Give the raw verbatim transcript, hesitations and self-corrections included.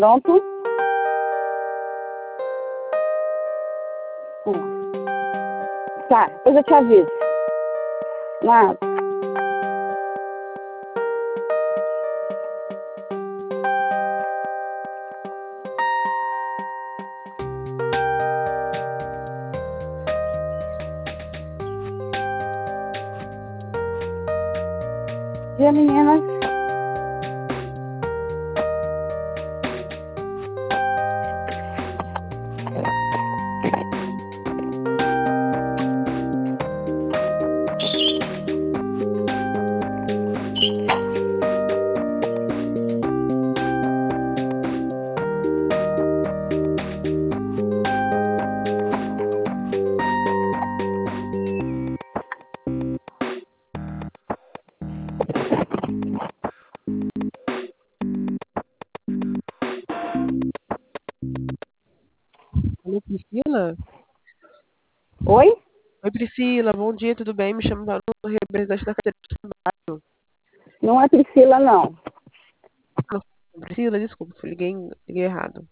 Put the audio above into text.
Pronto? Hum. Tá, depois eu te aviso. Nada. E a menina? Alô, Priscila? Oi? Oi, Priscila, bom dia, tudo bem? Me chamo Vanusa, representante da carteira de trabalho. Não é Priscila, não. Priscila, desculpa, liguei, liguei errado.